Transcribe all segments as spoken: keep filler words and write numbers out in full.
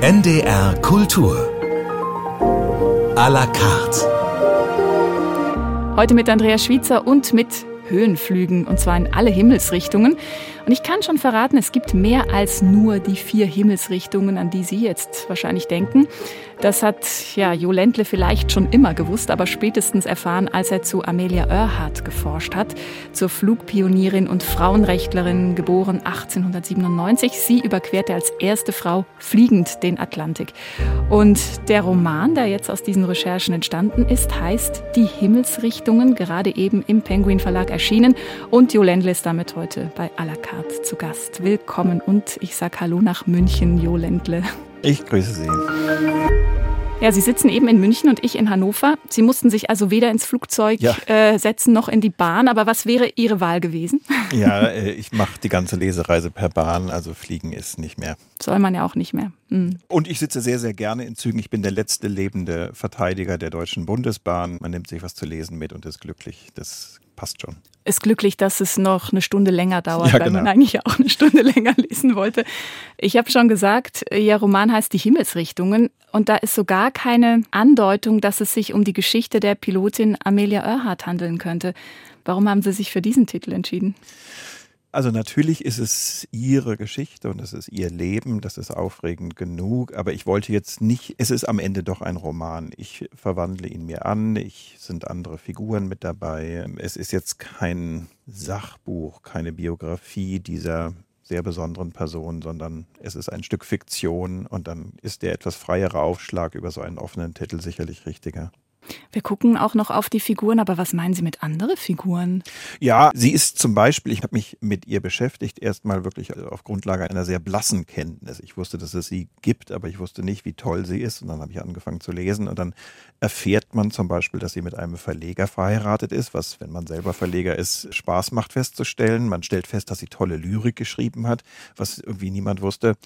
N D R Kultur à la carte. Heute mit Andrea Schwitzer und mit Höhenflügen, und zwar in alle Himmelsrichtungen. Und ich kann schon verraten, es gibt mehr als nur die vier Himmelsrichtungen, an die Sie jetzt wahrscheinlich denken. Das hat ja Jo Ländle vielleicht schon immer gewusst, aber spätestens erfahren, als er zu Amelia Earhart geforscht hat, zur Flugpionierin und Frauenrechtlerin, geboren achtzehnhundertsiebenundneunzig. Sie überquerte als erste Frau fliegend den Atlantik. Und der Roman, der jetzt aus diesen Recherchen entstanden ist, heißt Die Himmelsrichtungen, gerade eben im Penguin Verlag erschienen. Und Jo Ländle ist damit heute bei à la carte zu Gast. Willkommen und ich sag Hallo nach München, Jo Ländle. Ich grüße Sie. Ja, Sie sitzen eben in München und ich in Hannover. Sie mussten sich also weder ins Flugzeug ja. äh, setzen noch in die Bahn. Aber was wäre Ihre Wahl gewesen? Ja, äh, ich mache die ganze Lesereise per Bahn, also fliegen ist nicht mehr. Soll man ja auch nicht mehr. Mhm. Und ich sitze sehr, sehr gerne in Zügen. Ich bin der letzte lebende Verteidiger der Deutschen Bundesbahn. Man nimmt sich was zu lesen mit und ist glücklich. Das passt schon. Ist glücklich, dass es noch eine Stunde länger dauert, ja, weil genau. man eigentlich auch eine Stunde länger lesen wollte. Ich habe schon gesagt, Ihr Roman heißt Die Himmelsrichtungen und da ist sogar keine Andeutung, dass es sich um die Geschichte der Pilotin Amelia Earhart handeln könnte. Warum haben Sie sich für diesen Titel entschieden? Also natürlich ist es ihre Geschichte und es ist ihr Leben, das ist aufregend genug, aber ich wollte jetzt nicht, es ist am Ende doch ein Roman. Ich verwandle ihn mir an, es sind andere Figuren mit dabei. Es ist jetzt kein Sachbuch, keine Biografie dieser sehr besonderen Person, sondern es ist ein Stück Fiktion und dann ist der etwas freiere Aufschlag über so einen offenen Titel sicherlich richtiger. Wir gucken auch noch auf die Figuren, aber was meinen Sie mit anderen Figuren? Ja, sie ist zum Beispiel, ich habe mich mit ihr beschäftigt, erstmal wirklich auf Grundlage einer sehr blassen Kenntnis. Ich wusste, dass es sie gibt, aber ich wusste nicht, wie toll sie ist. Und dann habe ich angefangen zu lesen und dann erfährt man zum Beispiel, dass sie mit einem Verleger verheiratet ist, was, wenn man selber Verleger ist, Spaß macht festzustellen. Man stellt fest, dass sie tolle Lyrik geschrieben hat, was irgendwie niemand wusste.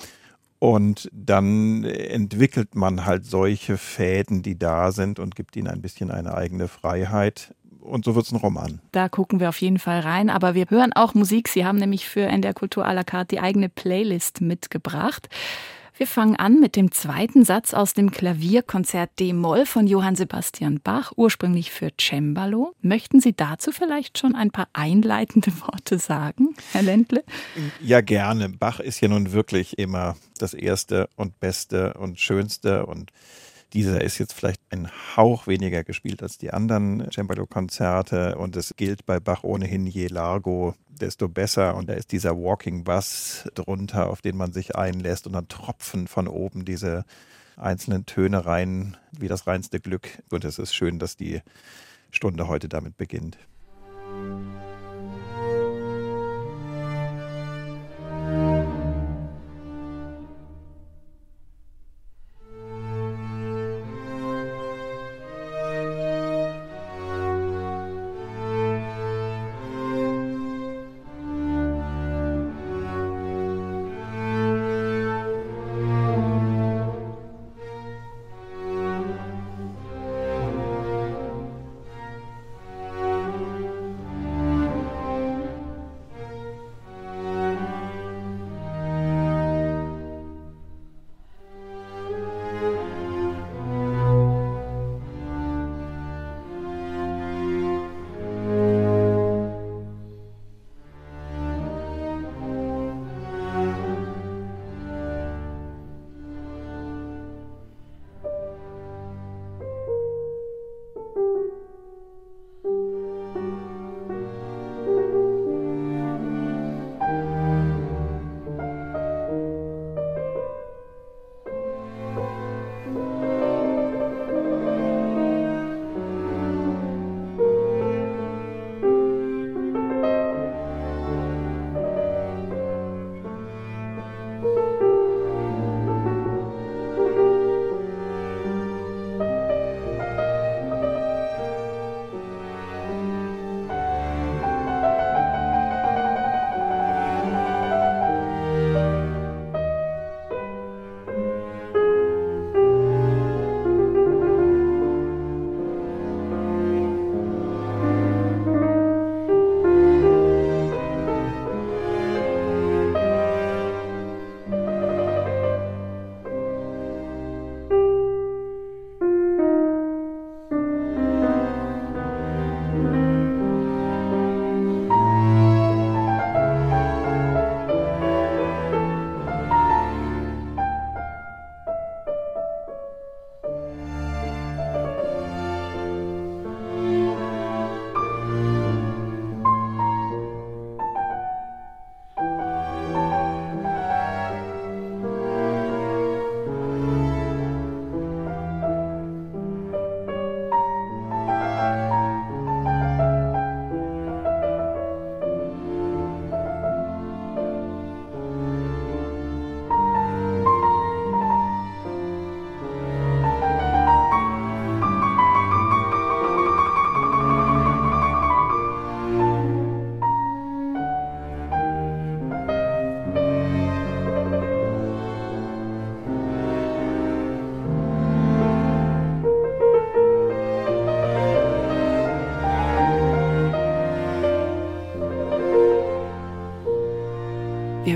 Und dann entwickelt man halt solche Fäden, die da sind und gibt ihnen ein bisschen eine eigene Freiheit. Und so wird es ein Roman. Da gucken wir auf jeden Fall rein. Aber wir hören auch Musik. Sie haben nämlich für N D R Kultur à la carte die eigene Playlist mitgebracht. Wir fangen an mit dem zweiten Satz aus dem Klavierkonzert D-Moll von Johann Sebastian Bach, ursprünglich für Cembalo. Möchten Sie dazu vielleicht schon ein paar einleitende Worte sagen, Herr Ländle? Ja, gerne. Bach ist ja nun wirklich immer das Erste und Beste und Schönste und dieser ist jetzt vielleicht ein Hauch weniger gespielt als die anderen Cembalo-Konzerte und es gilt bei Bach ohnehin, je largo, desto besser. Und da ist dieser Walking Bass drunter, auf den man sich einlässt und dann tropfen von oben diese einzelnen Töne rein, wie das reinste Glück. Und es ist schön, dass die Stunde heute damit beginnt.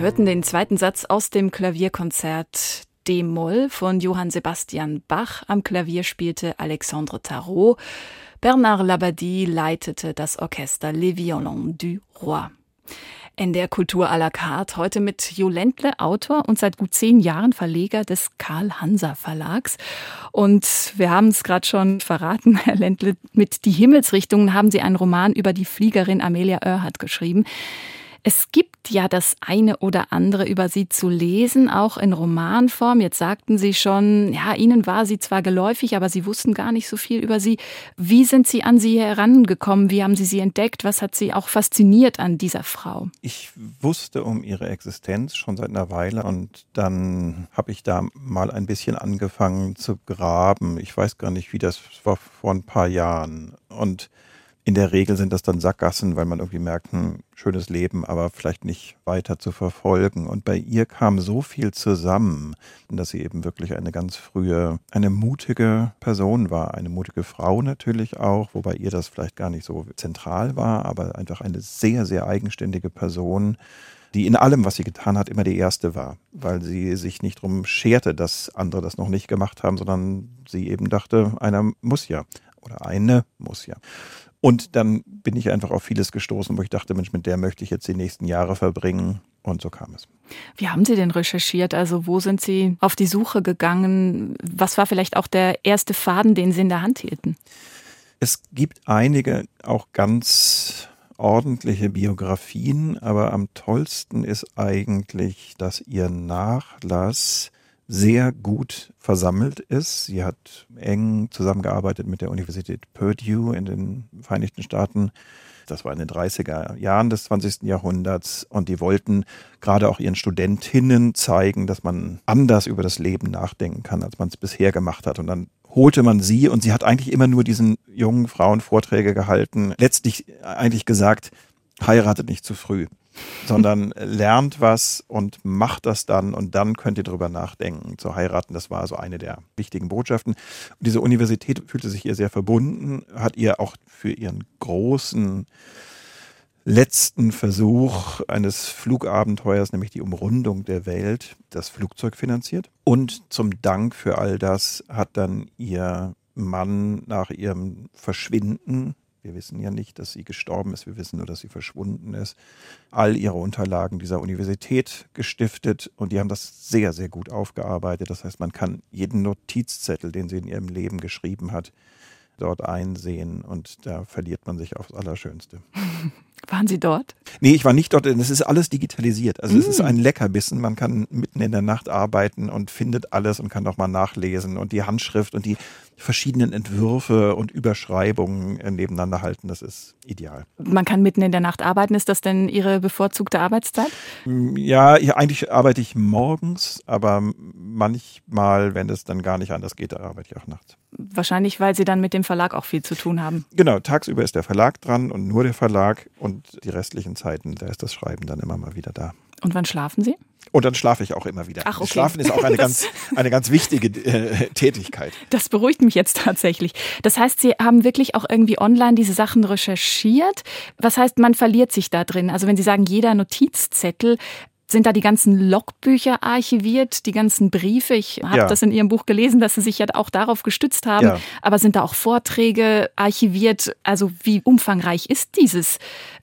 hörten den zweiten Satz aus dem Klavierkonzert D-Moll von Johann Sebastian Bach. Am Klavier spielte Alexandre Tarot. Bernard Labadie leitete das Orchester Les Violons du Roi. N D R Kultur à la carte, heute mit Jo Ländle, Autor und seit gut zehn Jahren Verleger des Carl-Hanser-Verlags. Und wir haben es gerade schon verraten, Herr Ländle, mit Die Himmelsrichtungen haben Sie einen Roman über die Fliegerin Amelia Earhart geschrieben. Es gibt ja das eine oder andere über sie zu lesen, auch in Romanform. Jetzt sagten Sie schon, ja, Ihnen war sie zwar geläufig, aber Sie wussten gar nicht so viel über sie. Wie sind Sie an sie herangekommen? Wie haben Sie sie entdeckt? Was hat Sie auch fasziniert an dieser Frau? Ich wusste um ihre Existenz schon seit einer Weile und dann habe ich da mal ein bisschen angefangen zu graben. Ich weiß gar nicht, wie das war, vor ein paar Jahren. Und in der Regel sind das dann Sackgassen, weil man irgendwie merkt, ein schönes Leben, aber vielleicht nicht weiter zu verfolgen. Und bei ihr kam so viel zusammen, dass sie eben wirklich eine ganz frühe, eine mutige Person war, eine mutige Frau natürlich auch, wobei ihr das vielleicht gar nicht so zentral war, aber einfach eine sehr, sehr eigenständige Person, die in allem, was sie getan hat, immer die Erste war, weil sie sich nicht drum scherte, dass andere das noch nicht gemacht haben, sondern sie eben dachte, einer muss ja oder eine muss ja. Und dann bin ich einfach auf vieles gestoßen, wo ich dachte, Mensch, mit der möchte ich jetzt die nächsten Jahre verbringen. Und so kam es. Wie haben Sie denn recherchiert? Also wo sind Sie auf die Suche gegangen? Was war vielleicht auch der erste Faden, den Sie in der Hand hielten? Es gibt einige auch ganz ordentliche Biografien, aber am tollsten ist eigentlich, dass ihr Nachlass sehr gut versammelt ist. Sie hat eng zusammengearbeitet mit der Universität Purdue in den Vereinigten Staaten. Das war in den dreißiger Jahren des zwanzigsten Jahrhunderts und die wollten gerade auch ihren Studentinnen zeigen, dass man anders über das Leben nachdenken kann, als man es bisher gemacht hat. Und dann holte man sie und sie hat eigentlich immer nur diesen jungen Frauen Vorträge gehalten. Letztlich eigentlich gesagt, heiratet nicht zu früh, sondern lernt was und macht das dann und dann könnt ihr drüber nachdenken, zu heiraten. Das war so eine der wichtigen Botschaften. Und diese Universität fühlte sich ihr sehr verbunden, hat ihr auch für ihren großen letzten Versuch eines Flugabenteuers, nämlich die Umrundung der Welt, das Flugzeug finanziert. Und zum Dank für all das hat dann ihr Mann nach ihrem Verschwinden, wir wissen ja nicht, dass sie gestorben ist, wir wissen nur, dass sie verschwunden ist, all ihre Unterlagen dieser Universität gestiftet und die haben das sehr, sehr gut aufgearbeitet. Das heißt, man kann jeden Notizzettel, den sie in ihrem Leben geschrieben hat, dort einsehen und da verliert man sich aufs Allerschönste. Waren Sie dort? Nee, ich war nicht dort, es ist alles digitalisiert. Also mm. es ist ein Leckerbissen, man kann mitten in der Nacht arbeiten und findet alles und kann nochmal nachlesen und die Handschrift und die verschiedenen Entwürfe und Überschreibungen nebeneinander halten, das ist ideal. Man kann mitten in der Nacht arbeiten, ist das denn Ihre bevorzugte Arbeitszeit? Ja, ja, eigentlich arbeite ich morgens, aber manchmal, wenn es dann gar nicht anders geht, arbeite ich auch nachts. Wahrscheinlich, weil Sie dann mit dem Verlag auch viel zu tun haben. Genau, tagsüber ist der Verlag dran und nur der Verlag und die restlichen Zeiten, da ist das Schreiben dann immer mal wieder da. Und wann schlafen Sie? Und dann schlafe ich auch immer wieder. Ach, okay. Schlafen ist auch eine ganz, eine ganz wichtige äh, Tätigkeit. Das beruhigt mich jetzt tatsächlich. Das heißt, Sie haben wirklich auch irgendwie online diese Sachen recherchiert. Was heißt, man verliert sich da drin? Also wenn Sie sagen, jeder Notizzettel, sind da die ganzen Logbücher archiviert, die ganzen Briefe? Ich habe ja. das in Ihrem Buch gelesen, dass Sie sich ja auch darauf gestützt haben. Ja. Aber sind da auch Vorträge archiviert? Also wie umfangreich ist dieses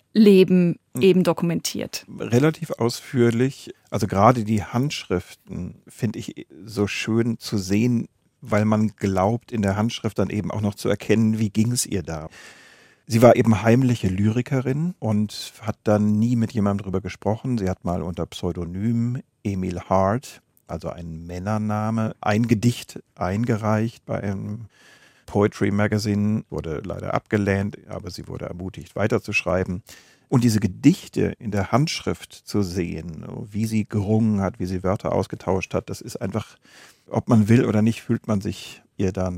Leben eben dokumentiert? Relativ ausführlich. Also gerade die Handschriften finde ich so schön zu sehen, weil man glaubt, in der Handschrift dann eben auch noch zu erkennen, wie ging es ihr da. Sie war eben heimliche Lyrikerin und hat dann nie mit jemandem drüber gesprochen. Sie hat mal unter Pseudonym Emil Hart, also ein Männername, ein Gedicht eingereicht bei einem Poetry Magazine, wurde leider abgelehnt, aber sie wurde ermutigt, weiterzuschreiben. Und diese Gedichte in der Handschrift zu sehen, wie sie gerungen hat, wie sie Wörter ausgetauscht hat, das ist einfach, ob man will oder nicht, fühlt man sich ihr da nah.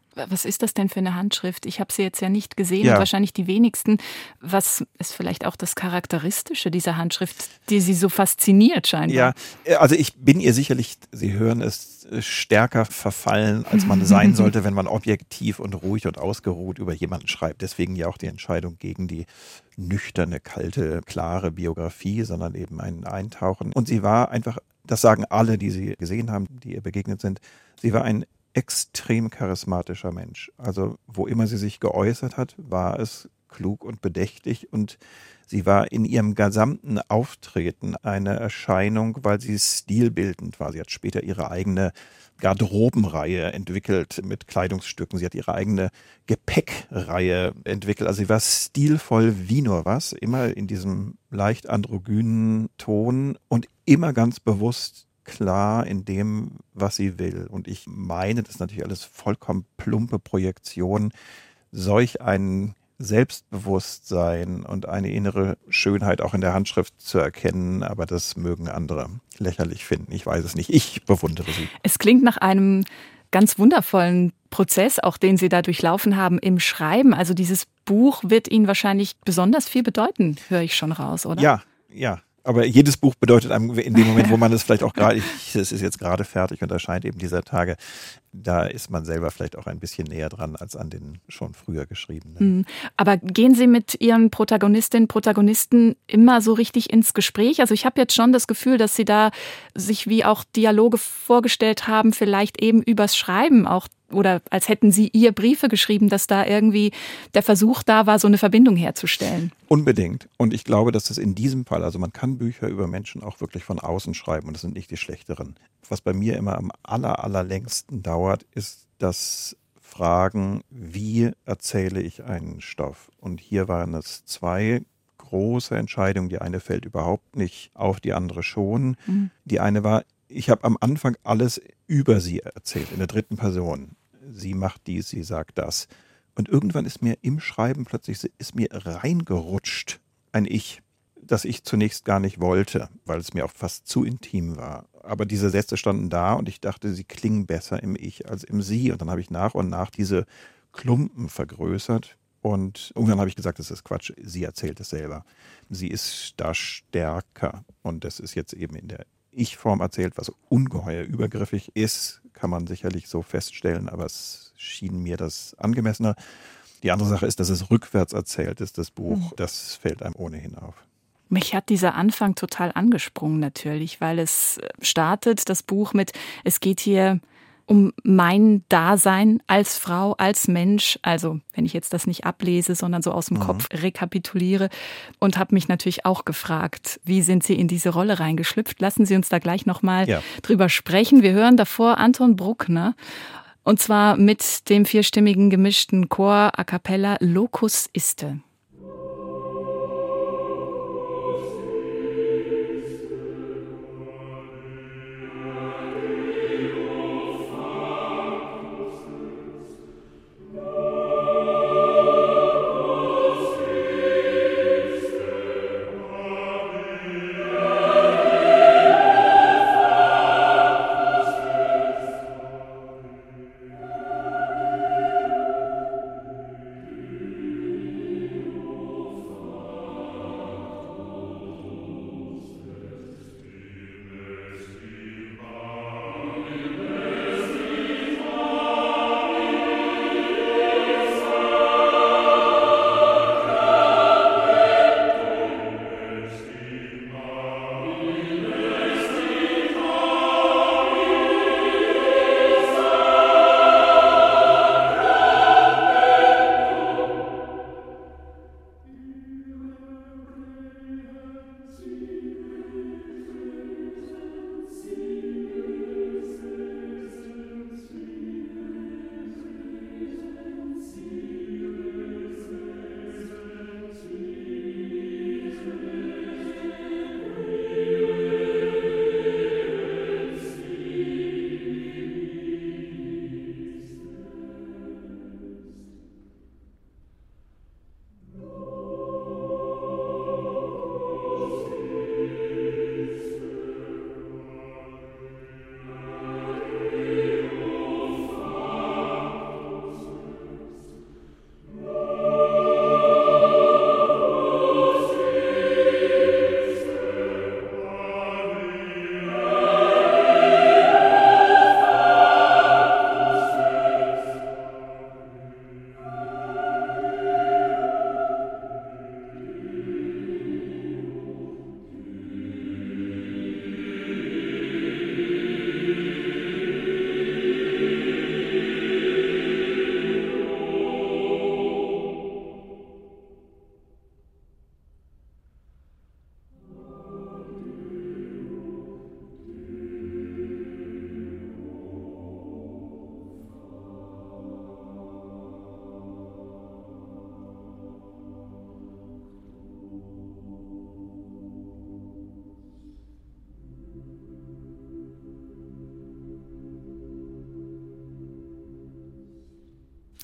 Was ist das denn für eine Handschrift? Ich habe sie jetzt ja nicht gesehen Ja. und wahrscheinlich die wenigsten. Was ist vielleicht auch das Charakteristische dieser Handschrift, die Sie so fasziniert scheinbar? Ja, also ich bin ihr sicherlich, Sie hören es, stärker verfallen, als man sein sollte, wenn man objektiv und ruhig und ausgeruht über jemanden schreibt. Deswegen ja auch die Entscheidung gegen die nüchterne, kalte, klare Biografie, sondern eben ein Eintauchen. Und sie war einfach, das sagen alle, die sie gesehen haben, die ihr begegnet sind, sie war ein extrem charismatischer Mensch. Also wo immer sie sich geäußert hat, war es klug und bedächtig und sie war in ihrem gesamten Auftreten eine Erscheinung, weil sie stilbildend war. Sie hat später ihre eigene Garderobenreihe entwickelt mit Kleidungsstücken. Sie hat ihre eigene Gepäckreihe entwickelt. Also sie war stilvoll wie nur was, immer in diesem leicht androgynen Ton und immer ganz bewusst klar in dem, was sie will. Und ich meine, das ist natürlich alles vollkommen plumpe Projektion, solch ein Selbstbewusstsein und eine innere Schönheit auch in der Handschrift zu erkennen, aber das mögen andere lächerlich finden. Ich weiß es nicht. Ich bewundere sie. Es klingt nach einem ganz wundervollen Prozess, auch den Sie da durchlaufen haben im Schreiben. Also dieses Buch wird Ihnen wahrscheinlich besonders viel bedeuten, höre ich schon raus, oder? Ja, ja. Aber jedes Buch bedeutet einem in dem Moment, wo man es vielleicht auch gerade, ich- es ist jetzt gerade fertig und erscheint eben dieser Tage, da ist man selber vielleicht auch ein bisschen näher dran als an den schon früher geschriebenen. Mhm. Aber gehen Sie mit Ihren Protagonistinnen, Protagonisten immer so richtig ins Gespräch? Also ich habe jetzt schon das Gefühl, dass Sie da sich wie auch Dialoge vorgestellt haben, vielleicht eben übers Schreiben auch, oder als hätten Sie ihr Briefe geschrieben, dass da irgendwie der Versuch da war, so eine Verbindung herzustellen. Unbedingt. Und ich glaube, dass das in diesem Fall, also man kann Bücher über Menschen auch wirklich von außen schreiben und das sind nicht die schlechteren. Was bei mir immer am aller, allerlängsten dauert, ist das Fragen, wie erzähle ich einen Stoff? Und hier waren es zwei große Entscheidungen. Die eine fällt überhaupt nicht auf, die andere schon. Mhm. Die eine war, ich habe am Anfang alles über sie erzählt, in der dritten Person. Sie macht dies, sie sagt das. Und irgendwann ist mir im Schreiben plötzlich ist mir reingerutscht ein Ich, das ich zunächst gar nicht wollte, weil es mir auch fast zu intim war. Aber diese Sätze standen da und ich dachte, sie klingen besser im Ich als im Sie. Und dann habe ich nach und nach diese Klumpen vergrößert. Und irgendwann habe ich gesagt, das ist Quatsch, sie erzählt es selber. Sie ist da stärker. Und das ist jetzt eben in der Ich-Form erzählt, was ungeheuer übergriffig ist, kann man sicherlich so feststellen, aber es schien mir das angemessener. Die andere Sache ist, dass es rückwärts erzählt ist, das Buch. Das fällt einem ohnehin auf. Mich hat dieser Anfang total angesprungen natürlich, weil es startet, das Buch mit, es geht hier um mein Dasein als Frau, als Mensch. Also wenn ich jetzt das nicht ablese, sondern so aus dem mhm. Kopf rekapituliere und habe mich natürlich auch gefragt, wie sind Sie in diese Rolle reingeschlüpft? Lassen Sie uns da gleich nochmal ja. drüber sprechen. Wir hören davor Anton Bruckner und zwar mit dem vierstimmigen gemischten Chor a cappella Locus Iste.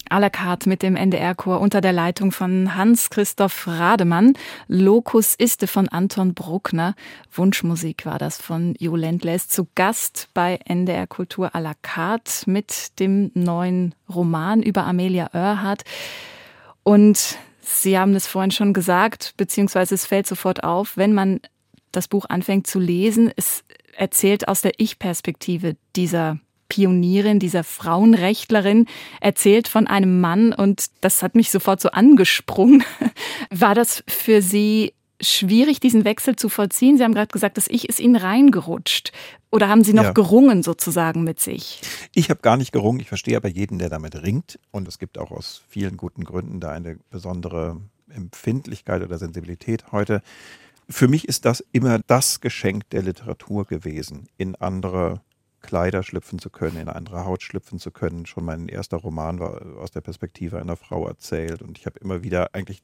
à la carte mit dem N D R-Chor unter der Leitung von Hans-Christoph Rademann. Locus iste von Anton Bruckner. Wunschmusik war das von Jo Ländler. Zu Gast bei N D R Kultur à la carte mit dem neuen Roman über Amelia Earhart. Und Sie haben es vorhin schon gesagt, beziehungsweise es fällt sofort auf, wenn man das Buch anfängt zu lesen, es erzählt aus der Ich-Perspektive dieser Pionierin, dieser Frauenrechtlerin, erzählt von einem Mann und das hat mich sofort so angesprungen. War das für Sie schwierig, diesen Wechsel zu vollziehen? Sie haben gerade gesagt, das Ich ist Ihnen reingerutscht. Oder haben Sie noch ja. gerungen sozusagen mit sich? Ich habe gar nicht gerungen. Ich verstehe aber jeden, der damit ringt. Und es gibt auch aus vielen guten Gründen da eine besondere Empfindlichkeit oder Sensibilität heute. Für mich ist das immer das Geschenk der Literatur gewesen, in andere Kleider schlüpfen zu können, in eine andere Haut schlüpfen zu können. Schon mein erster Roman war aus der Perspektive einer Frau erzählt und ich habe immer wieder eigentlich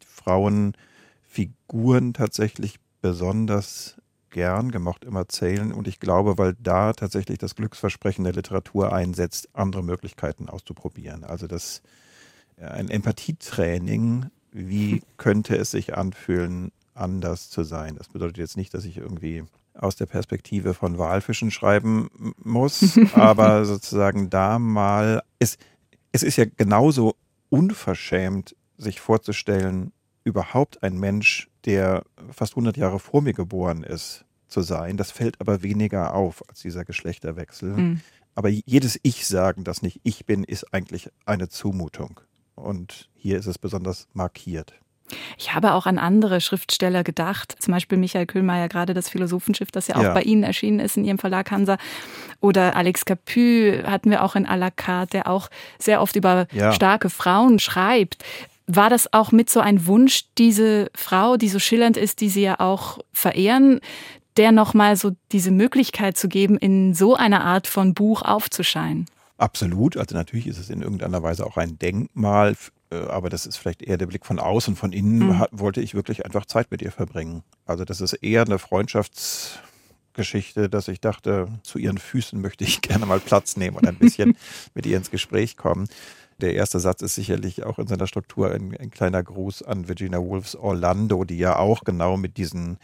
Frauenfiguren tatsächlich besonders gern gemocht im Erzählen und ich glaube, weil da tatsächlich das Glücksversprechen der Literatur einsetzt, andere Möglichkeiten auszuprobieren. Also das ein Empathietraining, wie könnte es sich anfühlen, anders zu sein. Das bedeutet jetzt nicht, dass ich irgendwie aus der Perspektive von Walfischen schreiben muss, aber sozusagen da mal, es, es ist ja genauso unverschämt, sich vorzustellen, überhaupt ein Mensch, der fast hundert Jahre vor mir geboren ist, zu sein. Das fällt aber weniger auf als dieser Geschlechterwechsel. Mhm. Aber jedes Ich-Sagen, das nicht ich bin, ist eigentlich eine Zumutung. Und hier ist es besonders markiert. Ich habe auch an andere Schriftsteller gedacht, zum Beispiel Michael Köhlmeier, gerade das Philosophenschiff, das ja auch ja. bei Ihnen erschienen ist in Ihrem Verlag Hansa. Oder Alex Capu hatten wir auch in à la carte, der auch sehr oft über ja. starke Frauen schreibt. War das auch mit so ein Wunsch, diese Frau, die so schillernd ist, die Sie ja auch verehren, der nochmal so diese Möglichkeit zu geben, in so einer Art von Buch aufzuscheinen? Absolut. Also natürlich ist es in irgendeiner Weise auch ein Denkmal, aber das ist vielleicht eher der Blick von außen. Von innen mhm. hat, wollte ich wirklich einfach Zeit mit ihr verbringen. Also das ist eher eine Freundschaftsgeschichte, dass ich dachte, zu ihren Füßen möchte ich gerne mal Platz nehmen und ein bisschen mit ihr ins Gespräch kommen. Der erste Satz ist sicherlich auch in seiner Struktur ein, ein kleiner Gruß an Virginia Woolfs Orlando, die ja auch genau mit diesen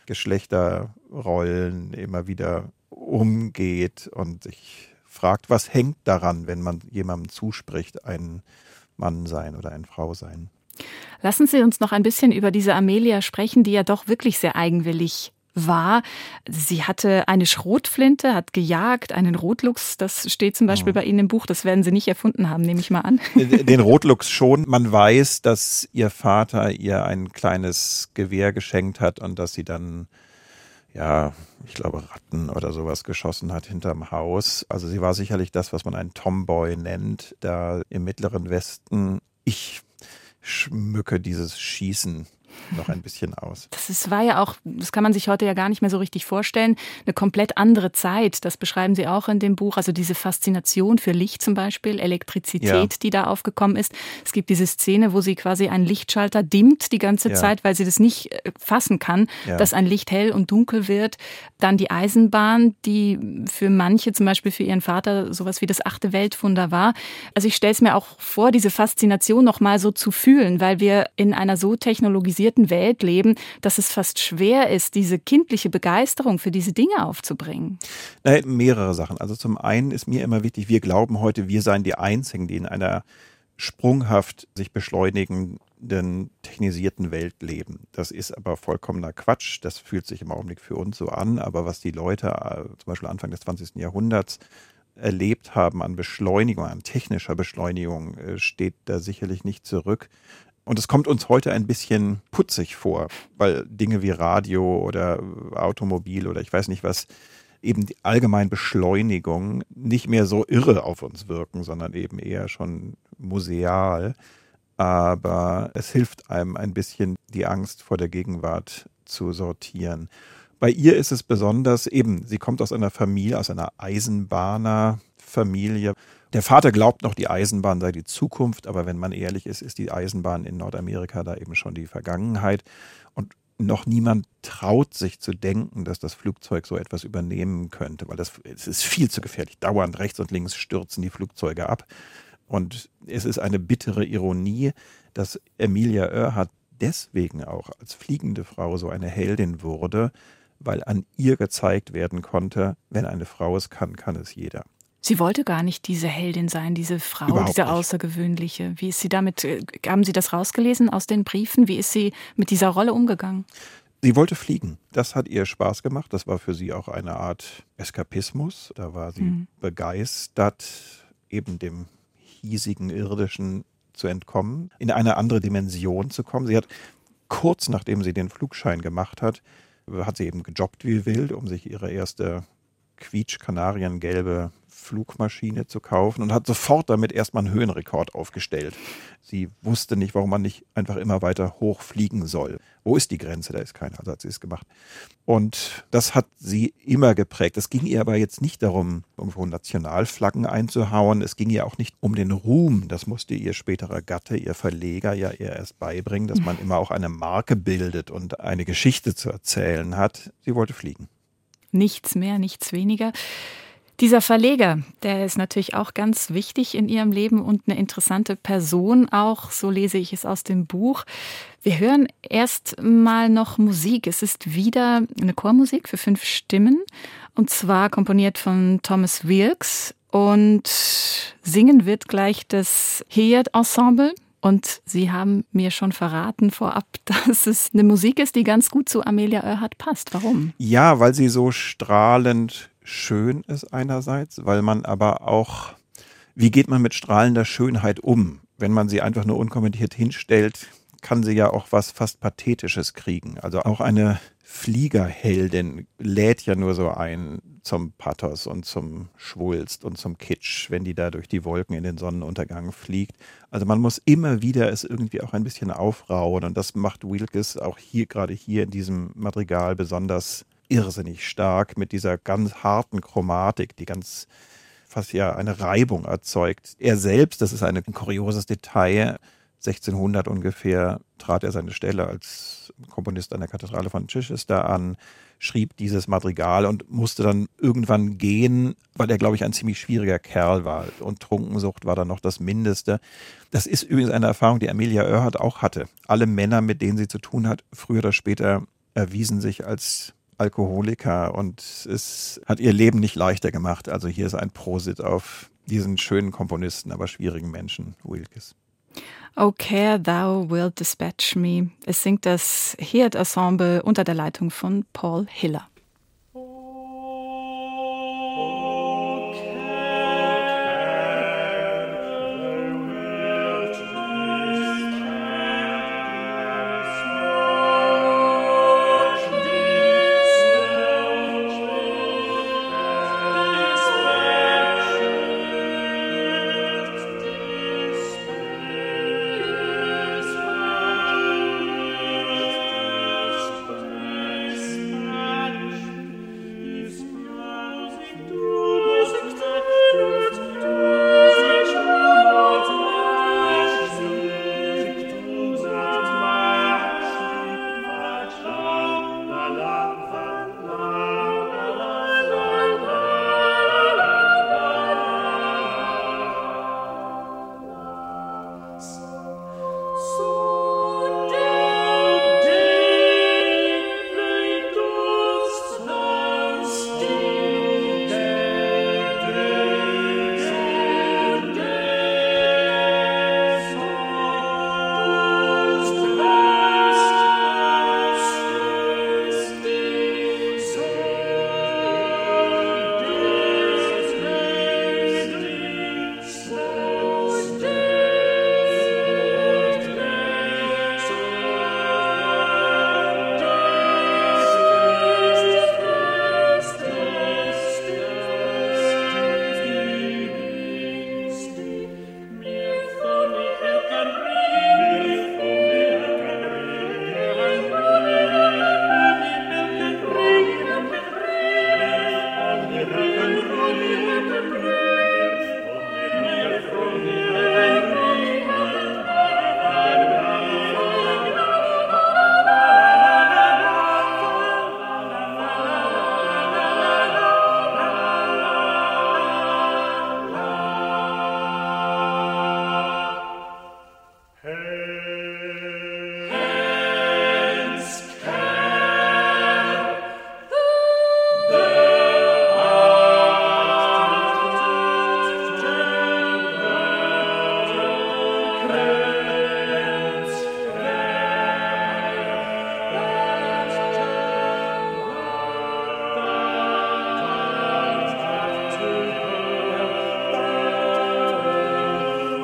Geschlechterrollen immer wieder umgeht und sich fragt, was hängt daran, wenn man jemandem zuspricht, ein Mann sein oder eine Frau sein. Lassen Sie uns noch ein bisschen über diese Amelia sprechen, die ja doch wirklich sehr eigenwillig war. Sie hatte eine Schrotflinte, hat gejagt, einen Rotluchs, das steht zum Beispiel oh. bei Ihnen im Buch, das werden Sie nicht erfunden haben, nehme ich mal an. Den Rotluchs schon. Man weiß, dass ihr Vater ihr ein kleines Gewehr geschenkt hat und dass sie dann, ja, ich glaube Ratten oder sowas geschossen hat hinterm Haus. Also sie war sicherlich das, was man einen Tomboy nennt, da im Mittleren Westen. Ich schmücke dieses Schießen noch ein bisschen aus. Das ist, war ja auch, das kann man sich heute ja gar nicht mehr so richtig vorstellen, eine komplett andere Zeit. Das beschreiben Sie auch in dem Buch. Also diese Faszination für Licht zum Beispiel, Elektrizität, ja. die da aufgekommen ist. Es gibt diese Szene, wo sie quasi einen Lichtschalter dimmt die ganze ja. Zeit, weil sie das nicht fassen kann, ja. dass ein Licht hell und dunkel wird. Dann die Eisenbahn, die für manche, zum Beispiel für ihren Vater, sowas wie das achte Weltwunder war. Also ich stelle es mir auch vor, diese Faszination noch mal so zu fühlen, weil wir in einer so technologisierten Welt leben, dass es fast schwer ist, diese kindliche Begeisterung für diese Dinge aufzubringen. Nein, mehrere Sachen. Also zum einen ist mir immer wichtig, wir glauben heute, wir seien die Einzigen, die in einer sprunghaft sich beschleunigenden, technisierten Welt leben. Das ist aber vollkommener Quatsch. Das fühlt sich im Augenblick für uns so an. Aber was die Leute zum Beispiel Anfang des zwanzigsten Jahrhunderts erlebt haben an Beschleunigung, an technischer Beschleunigung, steht da sicherlich nicht zurück. Und es kommt uns heute ein bisschen putzig vor, weil Dinge wie Radio oder Automobil oder ich weiß nicht was, eben die allgemeine Beschleunigung nicht mehr so irre auf uns wirken, sondern eben eher schon museal. Aber es hilft einem ein bisschen, die Angst vor der Gegenwart zu sortieren. Bei ihr ist es besonders eben, sie kommt aus einer Familie, aus einer Eisenbahnerfamilie. Der Vater glaubt noch, die Eisenbahn sei die Zukunft, aber wenn man ehrlich ist, ist die Eisenbahn in Nordamerika da eben schon die Vergangenheit. Und noch niemand traut sich zu denken, dass das Flugzeug so etwas übernehmen könnte, weil das es ist viel zu gefährlich. Dauernd rechts und links stürzen die Flugzeuge ab. Und es ist eine bittere Ironie, dass Amelia Earhart deswegen auch als fliegende Frau so eine Heldin wurde, weil an ihr gezeigt werden konnte, wenn eine Frau es kann, kann es jeder. Sie wollte gar nicht diese Heldin sein, diese Frau, Überhaupt diese nicht. Außergewöhnliche. Wie ist sie damit, haben Sie das rausgelesen aus den Briefen? Wie ist sie mit dieser Rolle umgegangen? Sie wollte fliegen. Das hat ihr Spaß gemacht. Das war für sie auch eine Art Eskapismus. Da war sie mhm. begeistert, eben dem hiesigen Irdischen zu entkommen, in eine andere Dimension zu kommen. Sie hat kurz nachdem sie den Flugschein gemacht hat, hat sie eben gejobbt wie wild, um sich ihre erste quietsch-kanariengelbe Flugmaschine zu kaufen und hat sofort damit erstmal einen Höhenrekord aufgestellt. Sie wusste nicht, warum man nicht einfach immer weiter hoch fliegen soll. Wo ist die Grenze? Da ist keine, also hat sie es gemacht. Und das hat sie immer geprägt. Es ging ihr aber jetzt nicht darum, irgendwo Nationalflaggen einzuhauen. Es ging ihr auch nicht um den Ruhm. Das musste ihr späterer Gatte, ihr Verleger ja ihr erst beibringen, dass man immer auch eine Marke bildet und eine Geschichte zu erzählen hat. Sie wollte fliegen. Nichts mehr, nichts weniger. Dieser Verleger, der ist natürlich auch ganz wichtig in ihrem Leben und eine interessante Person auch, so lese ich es aus dem Buch. Wir hören erst mal noch Musik. Es ist wieder eine Chormusik für fünf Stimmen und zwar komponiert von Thomas Wilkes und singen wird gleich das Heard Ensemble. Und Sie haben mir schon verraten vorab, dass es eine Musik ist, die ganz gut zu Amelia Earhart passt. Warum? Ja, weil sie so strahlend schön ist einerseits, weil man aber auch, wie geht man mit strahlender Schönheit um? Wenn man sie einfach nur unkommentiert hinstellt, kann sie ja auch was fast Pathetisches kriegen. Also auch eine Fliegerheldin lädt ja nur so ein zum Pathos und zum Schwulst und zum Kitsch, wenn die da durch die Wolken in den Sonnenuntergang fliegt. Also man muss immer wieder es irgendwie auch ein bisschen aufrauen und das macht Wilkes auch hier, gerade hier in diesem Madrigal besonders irrsinnig stark mit dieser ganz harten Chromatik, die ganz fast ja eine Reibung erzeugt. Er selbst, das ist ein kurioses Detail, sechzehnhundert ungefähr trat er seine Stelle als Komponist an der Kathedrale von Chichester an, schrieb dieses Madrigal und musste dann irgendwann gehen, weil er, glaube ich, ein ziemlich schwieriger Kerl war. Und Trunkensucht war dann noch das Mindeste. Das ist übrigens eine Erfahrung, die Amelia Earhart auch hatte. Alle Männer, mit denen sie zu tun hat, früher oder später erwiesen sich als Alkoholiker und es hat ihr Leben nicht leichter gemacht. Also hier ist ein Prosit auf diesen schönen Komponisten, aber schwierigen Menschen, Wilkes. O care thou wilt dispatch me. Es singt das Heard Ensemble unter der Leitung von Paul Hiller.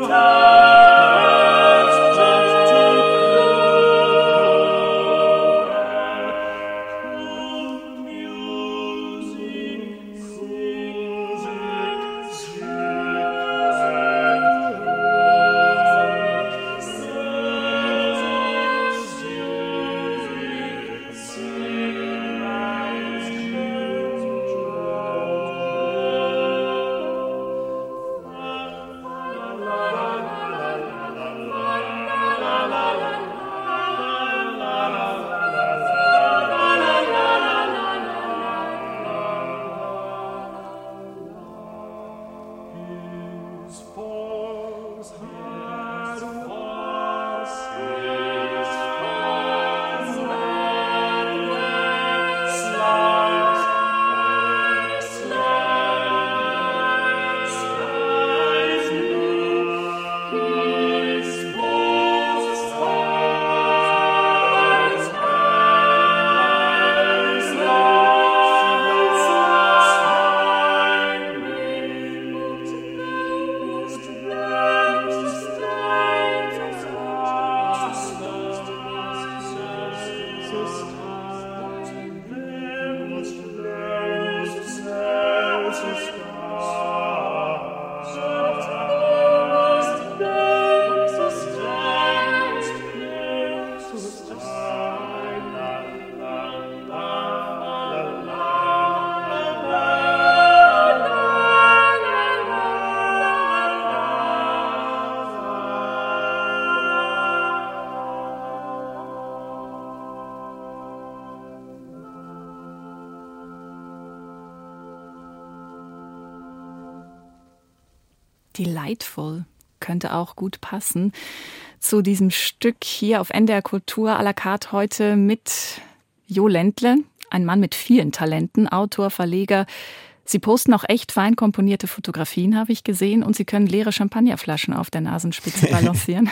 Delightful könnte auch gut passen zu diesem Stück hier auf N D R Kultur à la carte heute mit Jo Ländle, ein Mann mit vielen Talenten, Autor, Verleger. Sie posten auch echt fein komponierte Fotografien, habe ich gesehen, und Sie können leere Champagnerflaschen auf der Nasenspitze balancieren.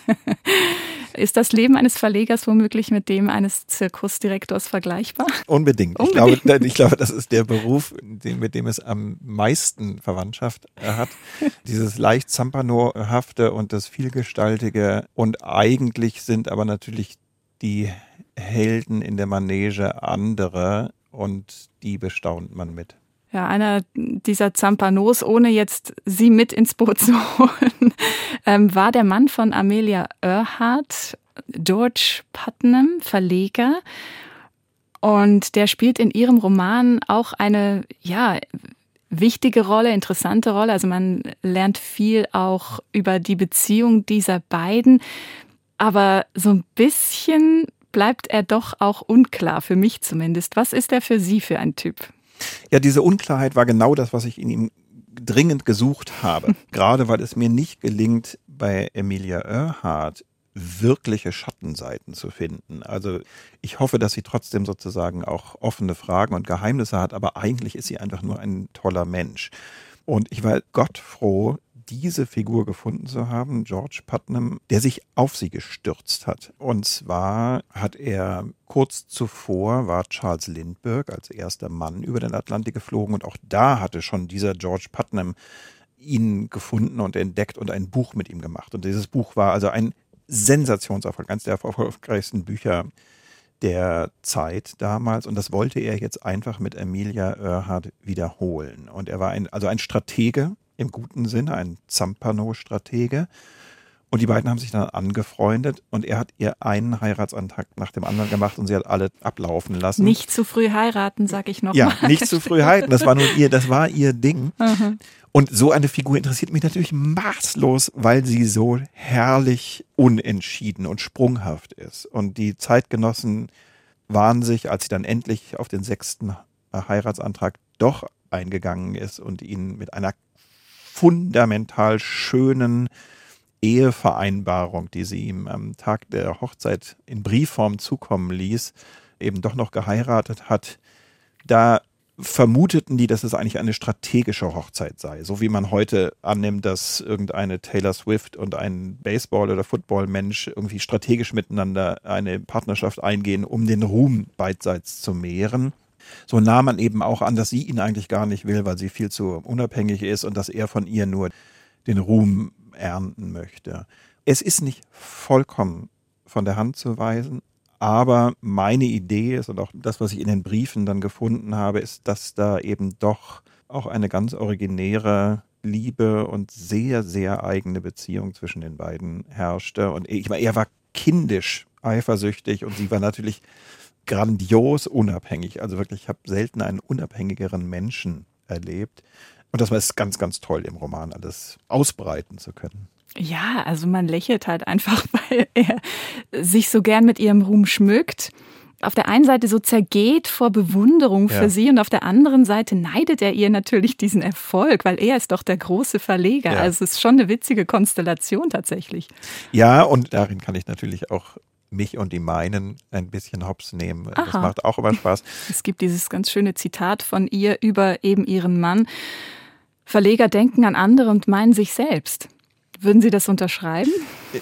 Ist das Leben eines Verlegers womöglich mit dem eines Zirkusdirektors vergleichbar? Unbedingt. Unbedingt. Ich glaube, ich glaube, das ist der Beruf, mit dem es am meisten Verwandtschaft hat. Dieses leicht Zampano-hafte und das Vielgestaltige. Und eigentlich sind aber natürlich die Helden in der Manege andere, und die bestaunt man mit. Ja, einer dieser Zampanos, ohne jetzt Sie mit ins Boot zu holen, ähm, war der Mann von Amelia Earhart, George Putnam, Verleger. Und der spielt in Ihrem Roman auch eine, ja, wichtige Rolle, interessante Rolle. Also man lernt viel auch über die Beziehung dieser beiden. Aber so ein bisschen bleibt er doch auch unklar, für mich zumindest. Was ist er für Sie für ein Typ? Ja, diese Unklarheit war genau das, was ich in ihm dringend gesucht habe. Gerade weil es mir nicht gelingt, bei Amelia Earhart wirkliche Schattenseiten zu finden. Also ich hoffe, dass sie trotzdem sozusagen auch offene Fragen und Geheimnisse hat, aber eigentlich ist sie einfach nur ein toller Mensch. Und ich war gottfroh, diese Figur gefunden zu haben, George Putnam, der sich auf sie gestürzt hat. Und zwar hat er kurz zuvor, war Charles Lindbergh als erster Mann über den Atlantik geflogen, und auch da hatte schon dieser George Putnam ihn gefunden und entdeckt und ein Buch mit ihm gemacht. Und dieses Buch war also ein Sensationserfolg, eines der erfolgreichsten Bücher der Zeit damals, und das wollte er jetzt einfach mit Amelia Earhart wiederholen. Und er war ein, also ein Stratege, im guten Sinne, ein Zampano-Stratege. Und die beiden haben sich dann angefreundet, und er hat ihr einen Heiratsantrag nach dem anderen gemacht und sie hat alle ablaufen lassen. Nicht zu früh heiraten, sag ich noch Ja, mal. nicht zu früh heiraten, das war nun ihr, das war ihr Ding. Mhm. Und so eine Figur interessiert mich natürlich maßlos, weil sie so herrlich unentschieden und sprunghaft ist. Und die Zeitgenossen waren sich, als sie dann endlich auf den sechsten Heiratsantrag doch eingegangen ist und ihn mit einer fundamental schönen Ehevereinbarung, die sie ihm am Tag der Hochzeit in Briefform zukommen ließ, eben doch noch geheiratet hat, da vermuteten die, dass es eigentlich eine strategische Hochzeit sei. So wie man heute annimmt, dass irgendeine Taylor Swift und ein Baseball- oder Football-Mensch irgendwie strategisch miteinander eine Partnerschaft eingehen, um den Ruhm beidseits zu mehren. So nahm man eben auch an, dass sie ihn eigentlich gar nicht will, weil sie viel zu unabhängig ist und dass er von ihr nur den Ruhm ernten möchte. Es ist nicht vollkommen von der Hand zu weisen, aber meine Idee ist und auch das, was ich in den Briefen dann gefunden habe, ist, dass da eben doch auch eine ganz originäre Liebe und sehr, sehr eigene Beziehung zwischen den beiden herrschte. Und ich meine, er war kindisch eifersüchtig und sie war natürlich grandios unabhängig. Also wirklich, ich habe selten einen unabhängigeren Menschen erlebt. Und das war es ganz, ganz toll, im Roman alles ausbreiten zu können. Ja, also man lächelt halt einfach, weil er sich so gern mit ihrem Ruhm schmückt. Auf der einen Seite so zergeht vor Bewunderung für ja. sie und auf der anderen Seite neidet er ihr natürlich diesen Erfolg, weil er ist doch der große Verleger. Ja. Also es ist schon eine witzige Konstellation tatsächlich. Ja, und darin kann ich natürlich auch mich und die meinen ein bisschen hops nehmen. Aha. Das macht auch immer Spaß. Es gibt dieses ganz schöne Zitat von ihr über eben ihren Mann. Verleger denken an andere und meinen sich selbst. Würden Sie das unterschreiben?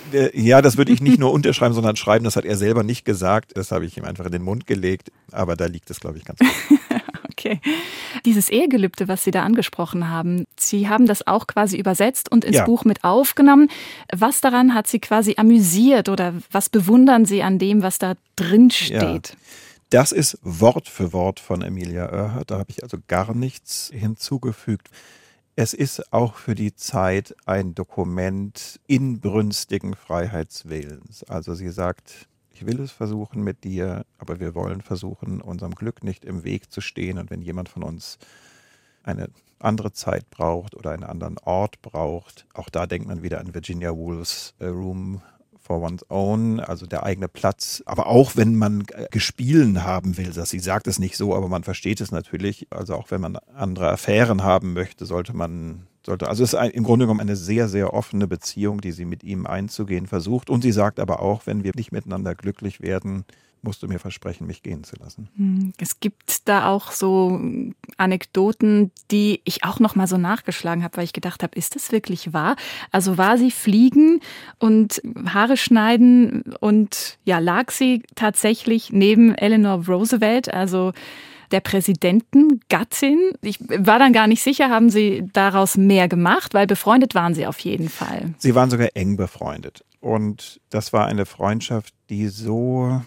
Ja, das würde ich nicht nur unterschreiben, sondern schreiben. Das hat er selber nicht gesagt. Das habe ich ihm einfach in den Mund gelegt. Aber da liegt es, glaube ich, ganz gut. Okay. Dieses Ehegelübde, was Sie da angesprochen haben, Sie haben das auch quasi übersetzt und ins ja. Buch mit aufgenommen. Was daran hat Sie quasi amüsiert oder was bewundern Sie an dem, was da drin steht? Ja. Das ist Wort für Wort von Amelia Earhart. Da habe ich also gar nichts hinzugefügt. Es ist auch für die Zeit ein Dokument inbrünstigen Freiheitswillens. Also sie sagt, ich will es versuchen mit dir, aber wir wollen versuchen, unserem Glück nicht im Weg zu stehen. Und wenn jemand von uns eine andere Zeit braucht oder einen anderen Ort braucht, auch da denkt man wieder an Virginia Woolf's A Room for One's Own, also der eigene Platz. Aber auch wenn man Gespielen haben will, das, sie sagt es nicht so, aber man versteht es natürlich. Also auch wenn man andere Affären haben möchte, sollte man, sollte, also es ist ein, im Grunde genommen eine sehr, sehr offene Beziehung, die sie mit ihm einzugehen versucht. Und sie sagt aber auch, wenn wir nicht miteinander glücklich werden, musst du mir versprechen, mich gehen zu lassen. Es gibt da auch so Anekdoten, die ich auch noch mal so nachgeschlagen habe, weil ich gedacht habe, ist das wirklich wahr? Also war sie fliegen und Haare schneiden und ja, lag sie tatsächlich neben Eleanor Roosevelt, also der Präsidentengattin. Ich war dann gar nicht sicher, haben Sie daraus mehr gemacht, weil befreundet waren Sie auf jeden Fall. Sie waren sogar eng befreundet. Und das war eine Freundschaft, die so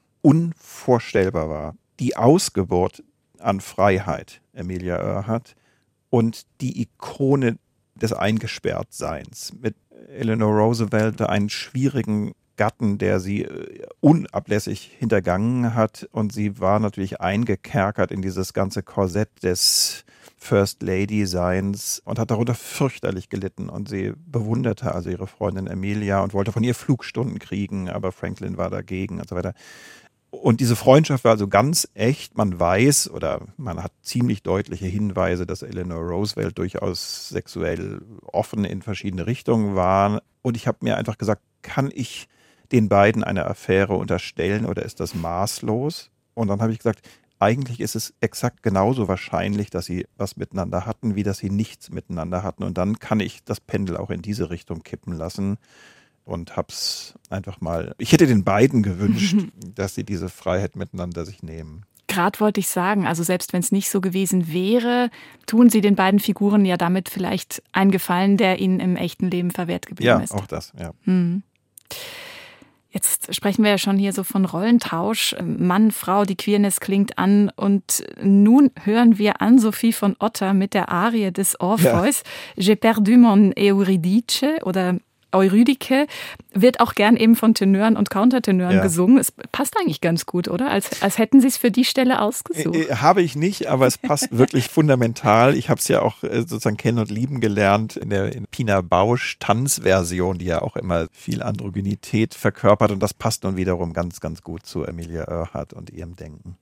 unvorstellbar war. Die Ausgeburt an Freiheit, Amelia Earhart, und die Ikone des Eingesperrtseins. Mit Eleanor Roosevelt einen schwierigen Gatten, der sie unablässig hintergangen hat, und sie war natürlich eingekerkert in dieses ganze Korsett des First Lady Seins und hat darunter fürchterlich gelitten, und sie bewunderte also ihre Freundin Amelia und wollte von ihr Flugstunden kriegen, aber Franklin war dagegen und so weiter. Und diese Freundschaft war also ganz echt. Man weiß oder man hat ziemlich deutliche Hinweise, dass Eleanor Roosevelt durchaus sexuell offen in verschiedene Richtungen war. Und ich habe mir einfach gesagt, kann ich den beiden eine Affäre unterstellen oder ist das maßlos? Und dann habe ich gesagt, eigentlich ist es exakt genauso wahrscheinlich, dass sie was miteinander hatten, wie dass sie nichts miteinander hatten. Und dann kann ich das Pendel auch in diese Richtung kippen lassen. Und hab's einfach mal, ich hätte den beiden gewünscht, dass sie diese Freiheit miteinander sich nehmen. Gerade wollte ich sagen, also selbst wenn es nicht so gewesen wäre, tun Sie den beiden Figuren ja damit vielleicht einen Gefallen, der ihnen im echten Leben verwehrt geblieben ja, ist. Ja, auch das, ja. Hm. Jetzt sprechen wir ja schon hier so von Rollentausch. Mann, Frau, die Queerness klingt an. Und nun hören wir Anne-Sophie von Otter mit der Arie des Orpheus. Ja. J'ai perdu mon Euridice oder Eurydike, wird auch gern eben von Tenören und Countertenören ja. gesungen. Es passt eigentlich ganz gut, oder? Als, als hätten Sie es für die Stelle ausgesucht. Äh, habe ich nicht, aber es passt wirklich fundamental. Ich habe es ja auch sozusagen kennen und lieben gelernt in der in Pina Bausch Tanzversion, die ja auch immer viel Androgynität verkörpert. Und das passt nun wiederum ganz, ganz gut zu Amelia Earhart und ihrem Denken.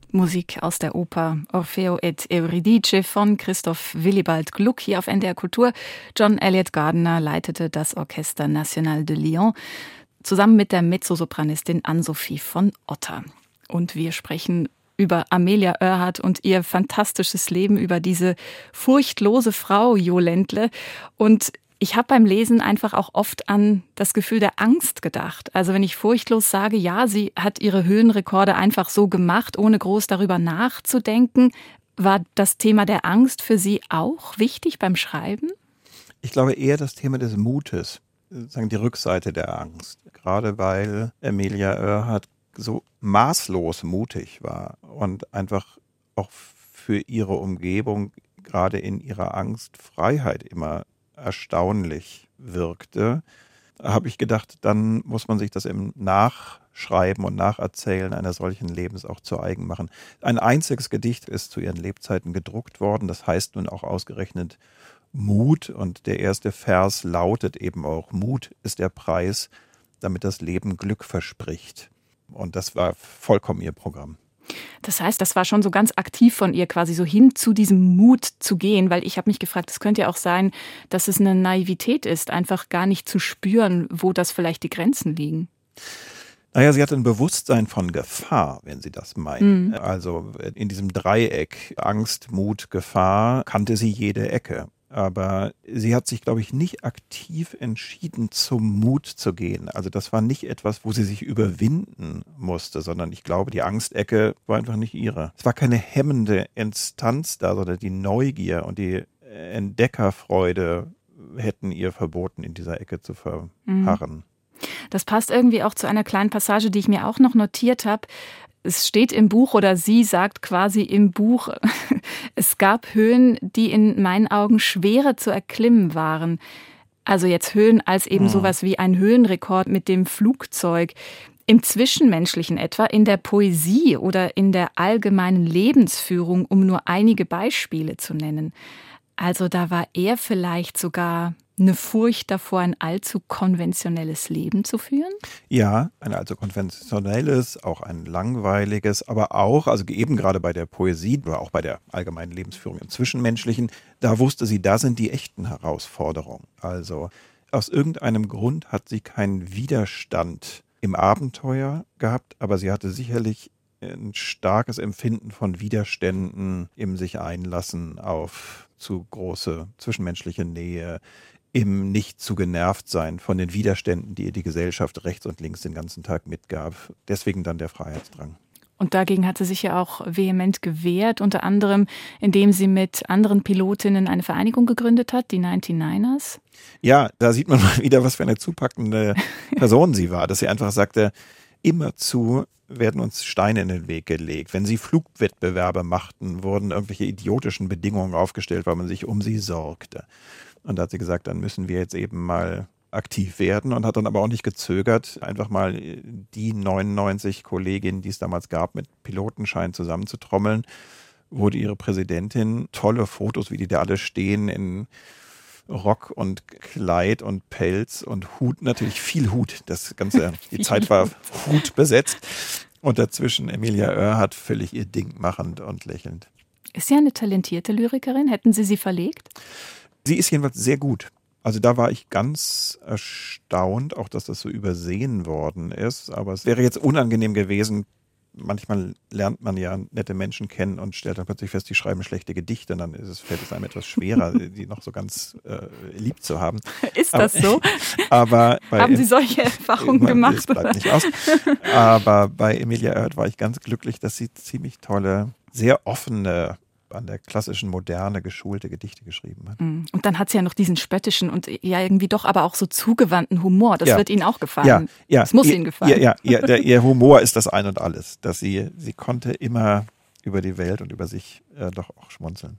Musik aus der Oper Orfeo et Euridice von Christoph Willibald Gluck hier auf N D R Kultur. John Eliot Gardiner leitete das Orchestre National de Lyon zusammen mit der Mezzosopranistin Ann-Sophie von Otter. Und wir sprechen über Amelia Earhart und ihr fantastisches Leben, über diese furchtlose Frau Jo Ländle. Und ich habe beim Lesen einfach auch oft an das Gefühl der Angst gedacht. Also wenn ich furchtlos sage, ja, sie hat ihre Höhenrekorde einfach so gemacht, ohne groß darüber nachzudenken. War das Thema der Angst für Sie auch wichtig beim Schreiben? Ich glaube eher das Thema des Mutes, sozusagen die Rückseite der Angst. Gerade weil Amelia Earhart so maßlos mutig war und einfach auch für ihre Umgebung, gerade in ihrer Angst, Freiheit immer erstaunlich wirkte, habe ich gedacht, dann muss man sich das im Nachschreiben und Nacherzählen einer solchen Lebens auch zu eigen machen. Ein einziges Gedicht ist zu ihren Lebzeiten gedruckt worden, das heißt nun auch ausgerechnet Mut, und der erste Vers lautet eben auch: Mut ist der Preis, damit das Leben Glück verspricht. Und das war vollkommen ihr Programm. Das heißt, das war schon so ganz aktiv von ihr, quasi so hin zu diesem Mut zu gehen, weil ich habe mich gefragt, es könnte ja auch sein, dass es eine Naivität ist, einfach gar nicht zu spüren, wo das vielleicht die Grenzen liegen. Naja, sie hatte ein Bewusstsein von Gefahr, wenn Sie das meinen. Mhm. Also in diesem Dreieck Angst, Mut, Gefahr kannte sie jede Ecke. Aber sie hat sich, glaube ich, nicht aktiv entschieden, zum Mut zu gehen. Also das war nicht etwas, wo sie sich überwinden musste, sondern ich glaube, die Angstecke war einfach nicht ihre. Es war keine hemmende Instanz da, sondern die Neugier und die Entdeckerfreude hätten ihr verboten, in dieser Ecke zu verharren. Das passt irgendwie auch zu einer kleinen Passage, die ich mir auch noch notiert habe. Es steht im Buch, oder sie sagt quasi im Buch, es gab Höhen, die in meinen Augen schwerer zu erklimmen waren. Also jetzt Höhen als eben sowas wie ein Höhenrekord mit dem Flugzeug. Im Zwischenmenschlichen etwa, in der Poesie oder in der allgemeinen Lebensführung, um nur einige Beispiele zu nennen. Also da war er vielleicht sogar eine Furcht davor, ein allzu konventionelles Leben zu führen? Ja, ein allzu konventionelles, auch ein langweiliges, aber auch, also eben gerade bei der Poesie oder auch bei der allgemeinen Lebensführung im Zwischenmenschlichen, da wusste sie, da sind die echten Herausforderungen. Also aus irgendeinem Grund hat sie keinen Widerstand im Abenteuer gehabt, aber sie hatte sicherlich ein starkes Empfinden von Widerständen im sich einlassen auf zu große zwischenmenschliche Nähe, im nicht zu genervt sein von den Widerständen, die ihr die Gesellschaft rechts und links den ganzen Tag mitgab. Deswegen dann der Freiheitsdrang. Und dagegen hat sie sich ja auch vehement gewehrt, unter anderem, indem sie mit anderen Pilotinnen eine Vereinigung gegründet hat, die neunundneunzigers. Ja, da sieht man mal wieder, was für eine zupackende Person sie war, dass sie einfach sagte, immerzu werden uns Steine in den Weg gelegt. Wenn sie Flugwettbewerbe machten, wurden irgendwelche idiotischen Bedingungen aufgestellt, weil man sich um sie sorgte. Und da hat sie gesagt, dann müssen wir jetzt eben mal aktiv werden, und hat dann aber auch nicht gezögert, einfach mal die neunundneunzig Kolleginnen, die es damals gab, mit Pilotenschein zusammenzutrommeln, wurde ihre Präsidentin, tolle Fotos, wie die da alle stehen in Rock und Kleid und Pelz und Hut, natürlich viel Hut, das ganze, die Zeit war Hut besetzt, und dazwischen Amelia Earhart völlig ihr Ding machend und lächelnd. Ist sie eine talentierte Lyrikerin? Hätten Sie sie verlegt? Sie ist jedenfalls sehr gut. Also da war ich ganz erstaunt, auch dass das so übersehen worden ist. Aber es wäre jetzt unangenehm gewesen. Manchmal lernt man ja nette Menschen kennen und stellt dann plötzlich fest, die schreiben schlechte Gedichte. Und dann ist es, fällt es einem etwas schwerer, die noch so ganz äh, lieb zu haben. Ist das aber, so? Aber bei, haben Sie solche Erfahrungen gemacht? Das bleibt nicht aus. Aber bei Amelia Earhart war ich ganz glücklich, dass sie ziemlich tolle, sehr offene, an der klassischen Moderne geschulte Gedichte geschrieben hat. Und dann hat sie ja noch diesen spöttischen und ja irgendwie doch aber auch so zugewandten Humor. Das ja. wird Ihnen auch gefallen. Ja, ja. Das muss ihr, Ihnen gefallen. Ja, ja, ja der, ihr Humor ist das Ein und Alles. Dass sie, sie konnte immer über die Welt und über sich äh, doch auch schmunzeln.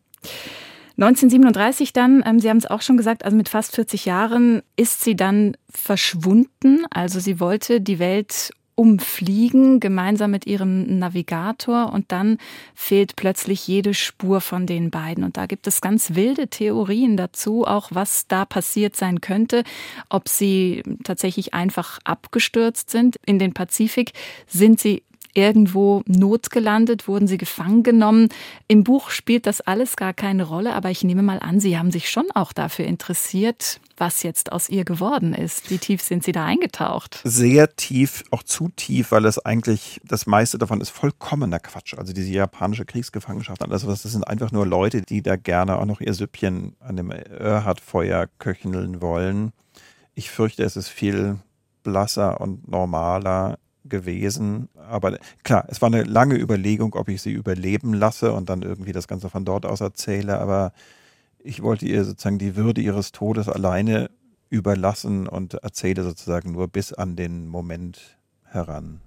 neunzehnhundertsiebenunddreißig dann, ähm, Sie haben es auch schon gesagt, also mit fast vierzig Jahren ist sie dann verschwunden. Also sie wollte die Welt umfliegen, gemeinsam mit ihrem Navigator, und dann fehlt plötzlich jede Spur von den beiden. Und da gibt es ganz wilde Theorien dazu, auch was da passiert sein könnte, ob sie tatsächlich einfach abgestürzt sind in den Pazifik. Sind sie irgendwo notgelandet, wurden Sie gefangen genommen. Im Buch spielt das alles gar keine Rolle, aber ich nehme mal an, Sie haben sich schon auch dafür interessiert, was jetzt aus ihr geworden ist. Wie tief sind Sie da eingetaucht? Sehr tief, auch zu tief, weil es eigentlich, das meiste davon ist vollkommener Quatsch. Also diese japanische Kriegsgefangenschaft, alles was, das sind einfach nur Leute, die da gerne auch noch ihr Süppchen an dem Erhard-Feuer köcheln wollen. Ich fürchte, es ist viel blasser und normaler gewesen. Aber klar, es war eine lange Überlegung, ob ich sie überleben lasse und dann irgendwie das Ganze von dort aus erzähle, aber ich wollte ihr sozusagen die Würde ihres Todes alleine überlassen und erzähle sozusagen nur bis an den Moment heran.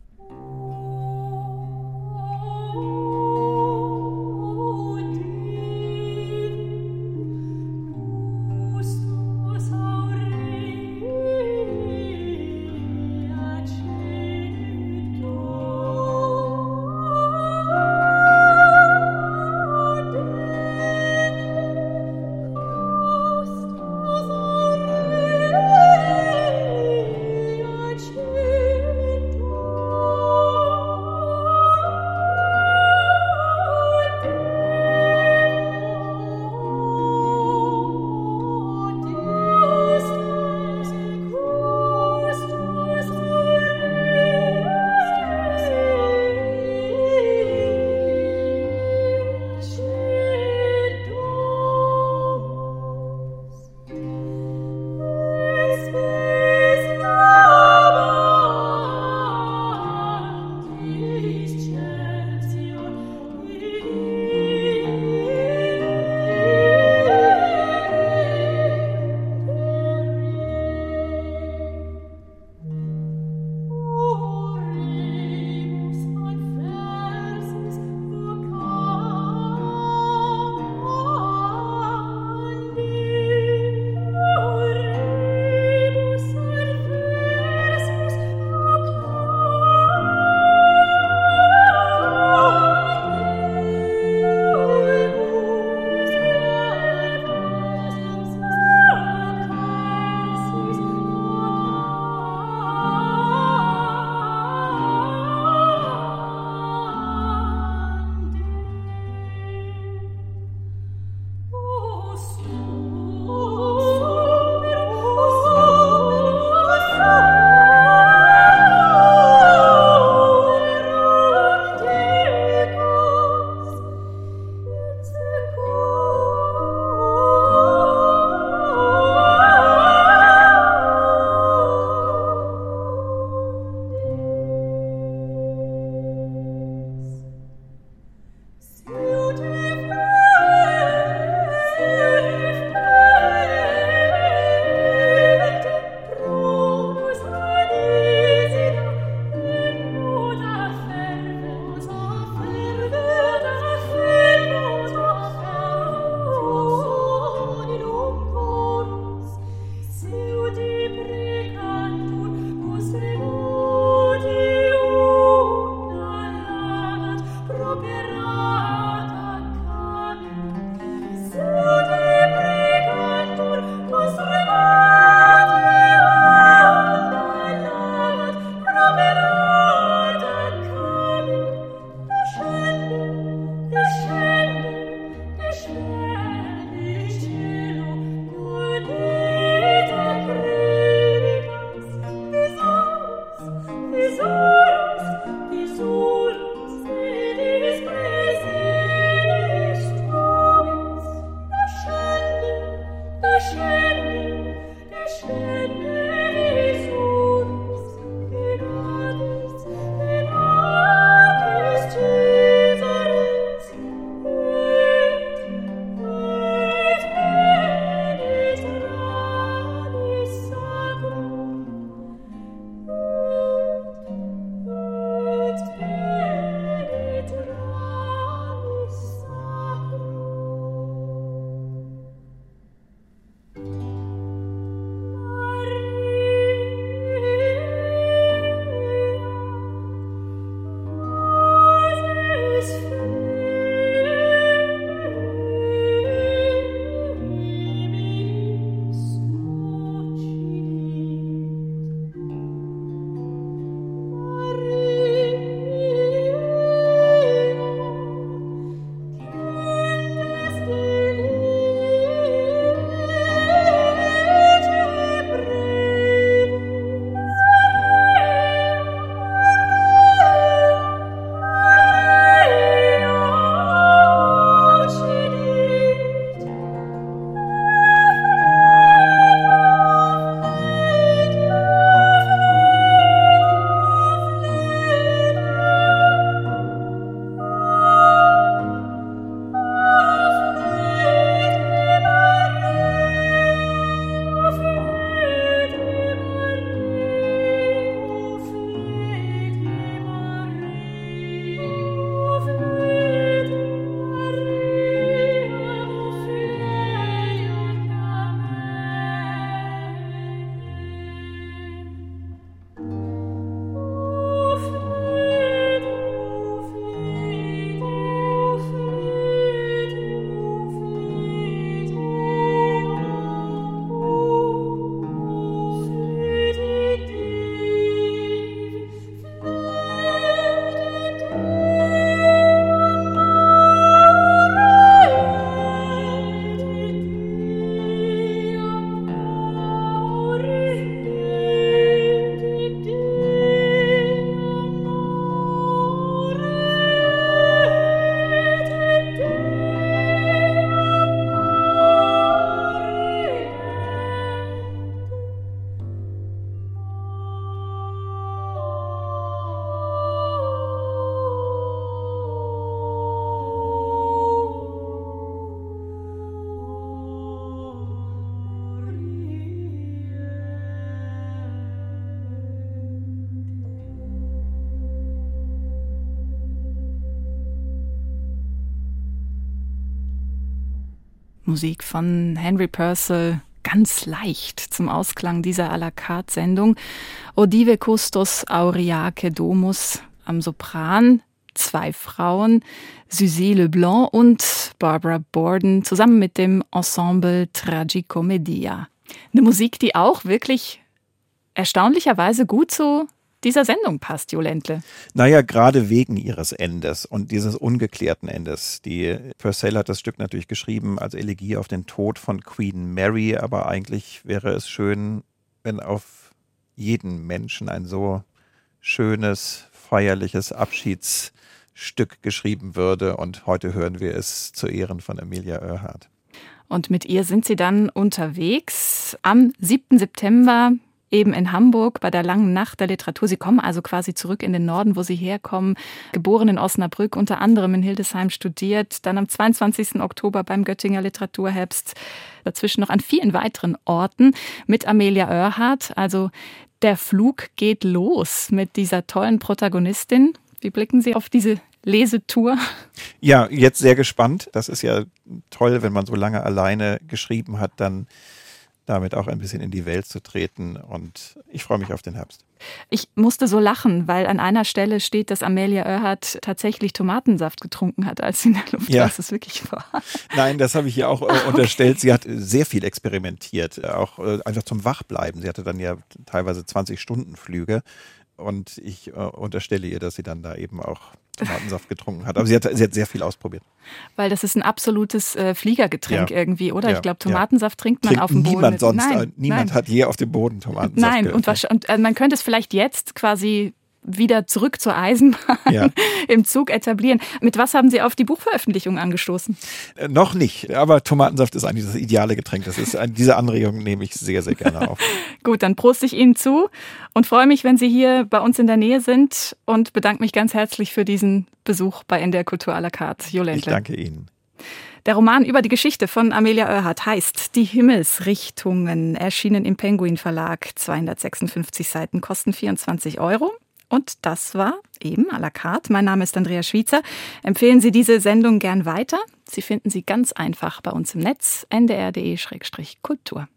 Musik von Henry Purcell, ganz leicht zum Ausklang dieser à la carte Sendung. Odive Custos Auriaque Domus am Sopran, zwei Frauen, Suzy Leblanc und Barbara Borden, zusammen mit dem Ensemble Tragicomedia. Eine Musik, die auch wirklich erstaunlicherweise gut zu dieser Sendung passt, Jo Ländle. Naja, gerade wegen ihres Endes und dieses ungeklärten Endes. Die Purcell hat das Stück natürlich geschrieben als Elegie auf den Tod von Queen Mary, aber eigentlich wäre es schön, wenn auf jeden Menschen ein so schönes, feierliches Abschiedsstück geschrieben würde, und heute hören wir es zu Ehren von Amelia Earhart. Und mit ihr sind Sie dann unterwegs am siebten September eben in Hamburg bei der langen Nacht der Literatur. Sie kommen also quasi zurück in den Norden, wo Sie herkommen. Geboren in Osnabrück, unter anderem in Hildesheim studiert. Dann am zweiundzwanzigsten Oktober beim Göttinger Literaturherbst. Dazwischen noch an vielen weiteren Orten mit Amelia Earhart. Also der Flug geht los mit dieser tollen Protagonistin. Wie blicken Sie auf diese Lesetour? Ja, jetzt sehr gespannt. Das ist ja toll, wenn man so lange alleine geschrieben hat, dann damit auch ein bisschen in die Welt zu treten, und ich freue mich auf den Herbst. Ich musste so lachen, weil an einer Stelle steht, dass Amelia Earhart tatsächlich Tomatensaft getrunken hat, als sie in der Luft ja. war. Ist das wirklich wahr? Nein, das habe ich ihr auch äh, okay. unterstellt. Sie hat sehr viel experimentiert, auch äh, einfach zum Wachbleiben. Sie hatte dann ja teilweise zwanzig-Stunden-Flüge. Und ich äh, unterstelle ihr, dass sie dann da eben auch Tomatensaft getrunken hat. Aber sie hat, sie hat sehr viel ausprobiert. Weil das ist ein absolutes äh, Fliegergetränk ja. irgendwie, oder? Ja. Ich glaube, Tomatensaft ja. trinkt man trinkt auf dem Boden. Niemand sonst. Nein, äh, niemand nein. hat je auf dem Boden Tomatensaft. Nein, und, und äh, man könnte es vielleicht jetzt quasi wieder zurück zur Eisenbahn ja. im Zug etablieren. Mit was haben Sie auf die Buchveröffentlichung angestoßen? Äh, noch nicht, aber Tomatensaft ist eigentlich das ideale Getränk. Das ist ein, diese Anregung nehme ich sehr, sehr gerne auf. Gut, dann proste ich Ihnen zu und freue mich, wenn Sie hier bei uns in der Nähe sind, und bedanke mich ganz herzlich für diesen Besuch bei N D R Kultur à la carte. Jo Ländle. Ich danke Ihnen. Der Roman über die Geschichte von Amelia Earhart heißt Die Himmelsrichtungen, erschienen im Penguin Verlag, zweihundertsechsundfünfzig Seiten, kosten vierundzwanzig Euro. Und das war eben à la carte. Mein Name ist Andrea Schwiezer. Empfehlen Sie diese Sendung gern weiter. Sie finden sie ganz einfach bei uns im Netz, n d r punkt d e slash kultur.